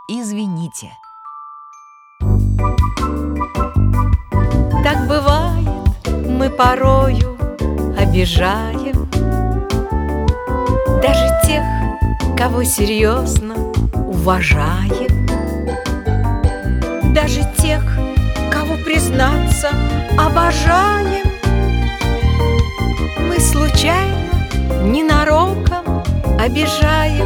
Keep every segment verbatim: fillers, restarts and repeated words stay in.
извините. Так бывает, мы порою обижаем даже тех, кого серьезно уважаем, даже тех, кого, признаться, обожаем. Мы случайно, ненароком обижаем.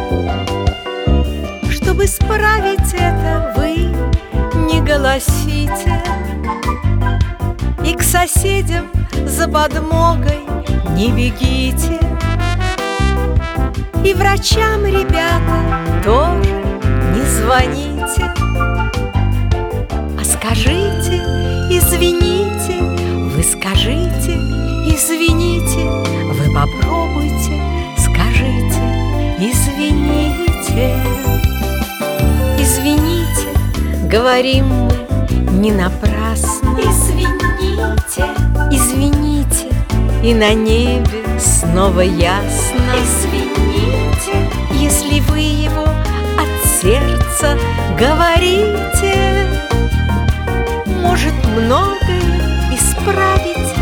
Чтобы исправить это, вы не голосите и к соседям за подмогой не бегите. И врачам, ребята, тоже не звоните, а скажите, извините, вы скажите, извините, вы попробуйте, скажите, извините. Извините, говорим мы не напрасно. Извините, извините, и на небе снова ясно. Извините, если вы его от сердца говорите, может многое исправить